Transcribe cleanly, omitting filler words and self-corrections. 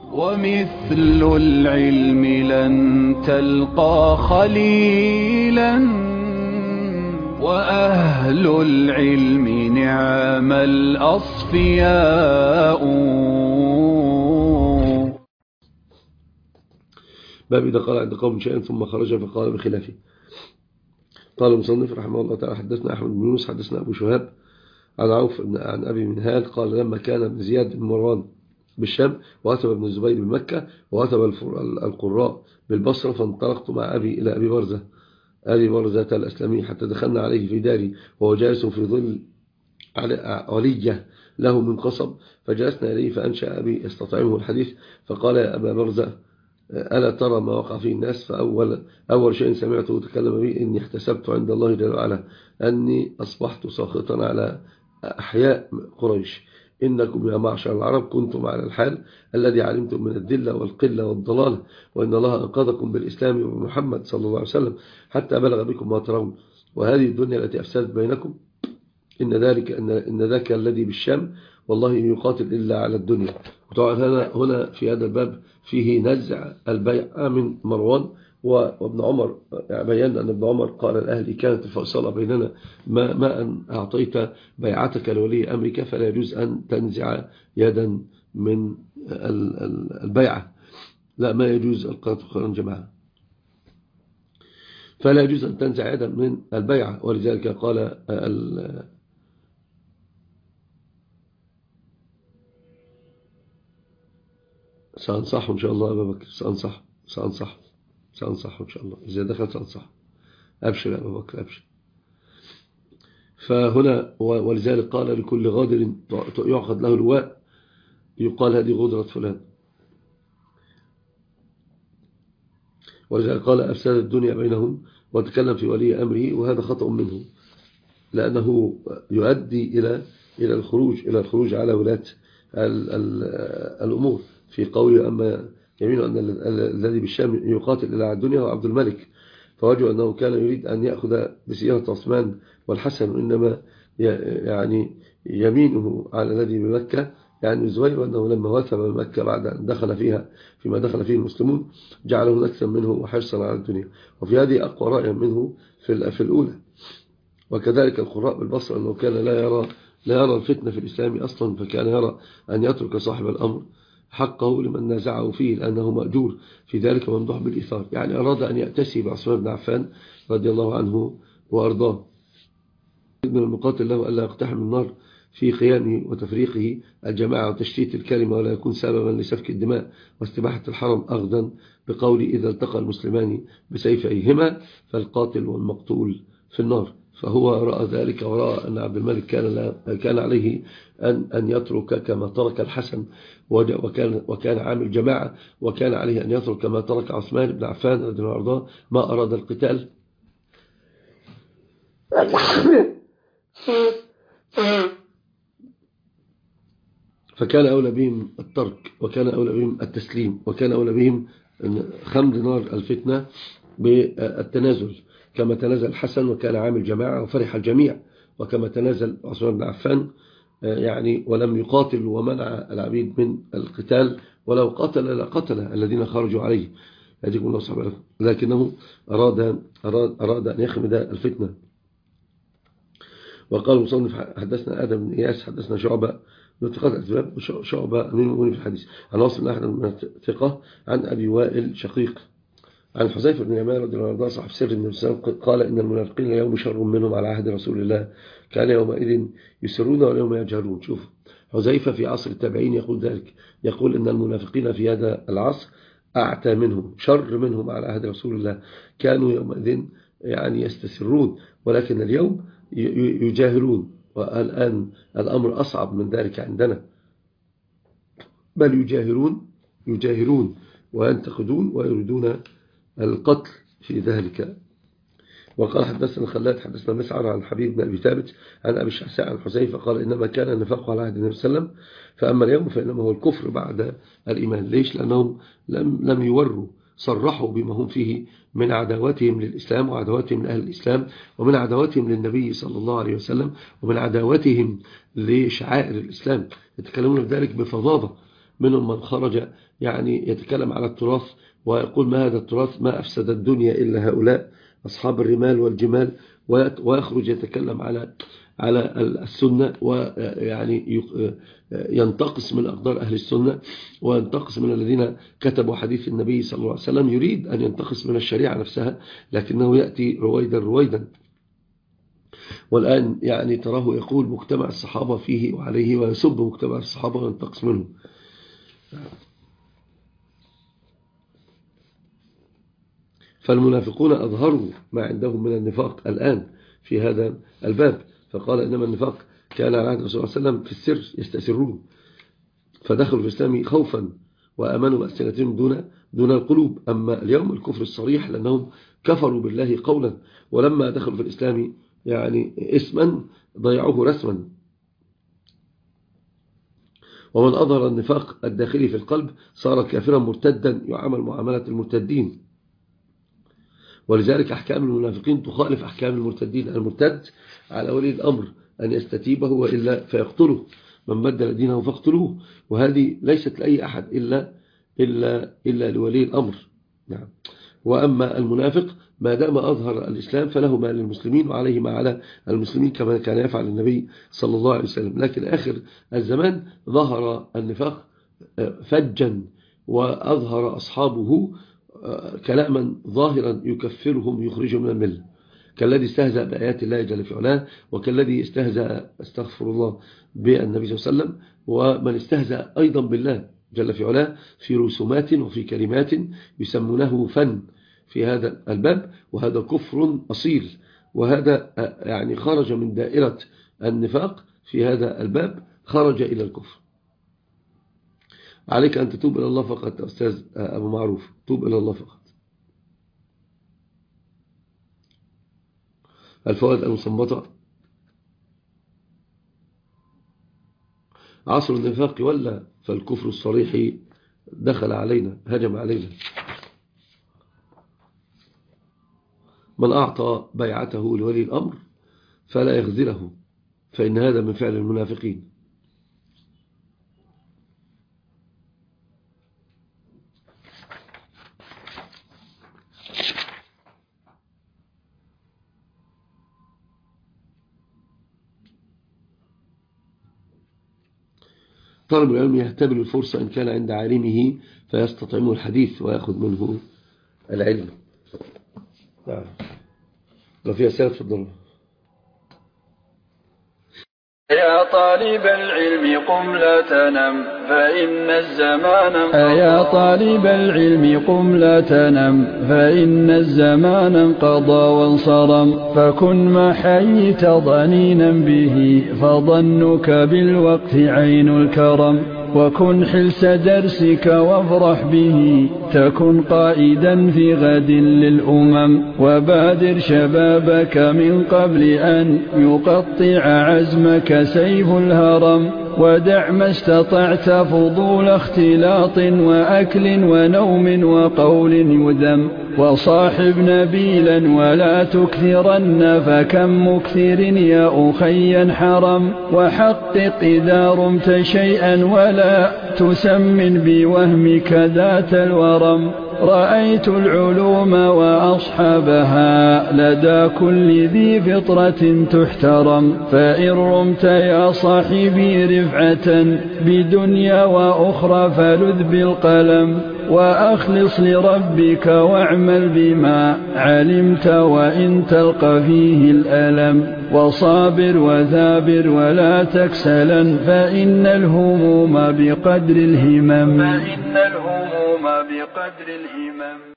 ومثل العلم لن تلقى خليلا وأهل العلم نعم الأصفياء. باب إذا قال عند قوم شيئا ثم خرج فقال بخلافه. قال المصنف رحمه الله تعالى حدثنا أحمد بن يونس حدثنا أبو شهاب عن عوف عن أبي منهال قال لما كان ابن زياد بن مروان بالشام وأتب ابن الزبير بمكة وأتب القراء بالبصرة فانطلقت مع أبي إلى أبي برزة الأسلمي حتى دخلنا عليه في داري وهو جالس في ظل علية له من قصب فجلسنا إليه فأنشأ أبي يستطعمه الحديث فقال يا أبا برزة ألا ترى ما وقع فيه الناس؟ فأول شيء سمعته تكلم به إني احتسبت عند الله جل وعلا أني أصبحت ساخطا على أحياء قريش. إنكم يا معشر العرب كنتم على الحال الذي علمتم من الذلة والقلة والضلالة، وإن الله أنقذكم بالإسلام ومحمد صلى الله عليه وسلم حتى بلغ بكم ما ترون، وهذه الدنيا التي أفسدت بينكم إن ذاك الذي بالشام والله إن يقاتل إلا على الدنيا. وطبعا هنا في هذا الباب فيه نزع البيع من مروان وابن عمر، بينا أن ابن عمر قال لأهلي كانت الفيصلة بيننا ما أن أعطيت بيعتك لولي أمرك فلا يجوز أن تنزع يدا من البيعة، لا ما يجوز القتل خيرا جماعة، فلا يجوز أن تنزع يدا من البيعة. ولذلك قال سأنصح إن شاء الله أبا بكر، سأنصح إن شاء الله إذا دخل سأنصح. أبشر يا أبا بكر أبشر. فهنا ولذلك قال لكل غادر يعقد له لواء يقال هذه غدرة فلان. ولذلك قال أفسد الدنيا بينهم وتكلم في ولي أمره، وهذا خطأ منه لأنه يؤدي إلى الخروج على ولاة الأمور في قوله أما يمين أن الذي بالشام يقاتل إلى الدنيا هو عبد الملك، فوجه أنه كان يريد أن يأخذ بسيارة عثمان والحسن، إنما يعني يمينه على الذي بمكة يعني الزبير، وأنه لما وثب مكة بعد أن دخل فيها فيما دخل فيه المسلمون جعله نكسا منه وحرصا على الدنيا. وفي هذه أقوى رأي منه في الأولى. وكذلك القراء بالبصرة أنه كان لا يرى الفتنة في الإسلام أصلا، فكان يرى أن يترك صاحب الأمر حقه لمن نازعه فيه لأنه مأجور في ذلك ممدوح بالإثار، يعني أراد أن يأتسي بعثمان بن عفان رضي الله عنه وأرضاه من المقاتل له ألا يقتحم النار في قيامه وتفريقه الجماعة وتشتيت الكلمة ولا يكون سببا لسفك الدماء واستباحة الحرم، أخذا بقول إذا التقى المسلمان بسيفيهما فالقاتل والمقتول في النار. فهو رأى ذلك ورأى أن عبد الملك كان عليه أن يترك كما ترك الحسن وكان عامل جماعة، وكان عليه أن يترك كما ترك عثمان بن عفان رضي الله عنه ما أراد القتال فكان أولى بهم الترك، وكان أولى بهم التسليم، وكان أولى بهم خمد نار الفتنة بالتنازل كما تنازل الحسن وكان عامل جماعة وفرح الجميع، وكما تنازل عثمان بن عفان يعني ولم يقاتل ومنع العبيد من القتال، ولو قتل لقتل الذين خرجوا عليه يجب الله سبحانه، لكنه أراد أن يخمد الفتنة. وقال المصنف حدثنا آدم بن إياس حدثنا شعبة نتقاط الأسباب شعبة من المؤمنين في الحديث عن واصل أحد من الثقة عن أبي وائل شقيق عن حذيفة بن يمان رضي الله عنه صاحب سر النبي صلى الله عليه وسلم قال إن المنافقين اليوم شر منهم على عهد رسول الله كان يومئذ يسرون واليوم يجهرون. شوف حذيفة في عصر التابعين يقول ذلك، يقول إن المنافقين في هذا العصر أعتى منهم شر منهم على عهد رسول الله، كانوا يومئذ يعني يستسرون ولكن اليوم يجاهرون، والآن الأمر أصعب من ذلك عندنا، بل يجاهرون وينتقدون ويريدون القتل في ذلك. وقال حدثنا خلاد حدثنا مسعر عن حبيب بن أبي ثابت عن أبي الشحساء عن حذيفة قال إنما كان النفاق على عهد النبي صلى الله عليه وسلم، فأما اليوم فإنما هو الكفر بعد الإيمان. ليش؟ لأنهم لم يوروا، صرحوا بما هم فيه من عداوتهم للإسلام وعداوتهم لأهل الإسلام ومن عداوتهم للنبي صلى الله عليه وسلم ومن عداوتهم لشعائر الإسلام، يتكلمون بذلك بفظاظة منهم من خرج يعني يتكلم على التراث ويقول ما هذا التراث، ما أفسد الدنيا إلا هؤلاء أصحاب الرمال والجمال، ويخرج يتكلم على السنة، ويعني ينتقص من أقدار أهل السنة وينتقص من الذين كتبوا حديث النبي صلى الله عليه وسلم، يريد أن ينتقص من الشريعة نفسها، لكنه يأتي رويدا. والآن يعني تراه يقول مجتمع الصحابة فيه وعليه، ويسب مجتمع الصحابة وينتقص منه. فالمنافقون أظهروا ما عندهم من النفاق الآن في هذا الباب، فقال إنما النفاق كان على عهد الرسول صلى الله عليه وسلم في السر يستسرون، فدخلوا في الإسلام خوفا وأمنوا بألسنتهم دون القلوب. أما اليوم الكفر الصريح، لأنهم كفروا بالله قولا، ولما دخلوا في الإسلام يعني اسما ضيعوه رسما. ومن أظهر النفاق الداخلي في القلب صار كافرا مرتدا يعامل معاملة المرتدين، ولذلك أحكام المنافقين تخالف أحكام المرتدين. المرتد على ولي الأمر أن يستتيبه وإلا فيقتله، من بدل دينه فاقتلوه، وهذه ليست لأي أحد إلا لولي الأمر. نعم. وأما المنافق ما دام أظهر الإسلام فله ما للمسلمين وعليه ما على المسلمين، كما كان يفعل النبي صلى الله عليه وسلم. لكن آخر الزمان ظهر النفاق فجا، وأظهر أصحابه كلاما ظاهرا يكفرهم يخرجهم من الملة، كالذي استهزأ بآيات الله جل في علاه، وكالذي استهزأ استغفر الله بالنبي صلى الله عليه وسلم، ومن استهزأ أيضا بالله جل في علاه في رسومات وفي كلمات يسمونه فن في هذا الباب، وهذا كفر أصيل، وهذا يعني خرج من دائرة النفاق في هذا الباب، خرج إلى الكفر. عليك أن تتوب إلى الله فقط أستاذ أبو معروف، توب إلى الله فقط. الفوائد المستنبطة: عصر النفاق ولا فالكفر الصريح دخل علينا، هجم علينا. من أعطى بيعته لولي الأمر فلا يخذله، فإن هذا من فعل المنافقين. طالب العلم يهتبل الفرصة إن كان عند عالمه فيستطعمه الحديث ويأخذ منه العلم. نعم. لو في أسئلة تفضلوا. يا طالب العلم قم لا تنم فإن الزمان يا طالب العلم قم لا تنم فإن الزمان انقضى وانصرم، فكن ما حييت ضنينا به فظنك بالوقت عين الكرم، وكن حلس درسك وافرح به تكن قائدا في غد للأمم، وبادر شبابك من قبل أن يقطع عزمك سيف الهرم، ودع ما استطعت فضول اختلاط وأكل ونوم وقول يذم، وصاحب نبيلا ولا تكثرن فكم مكثر يا أخي حرم، وحقق إذا رمت شيئا ولا تسمن بوهمك ذات الورم، رأيت العلوم وأصحابها لدى كل ذي فطرة تحترم، فإن رمت يا صاحبي رفعة بدنيا وأخرى فلذ بالقلم، وأخلص لربك واعمل بما علمت وإن تلقى فيه الألم، وصابر وثابر ولا تكسلا فإن الهموم بقدر الهمم.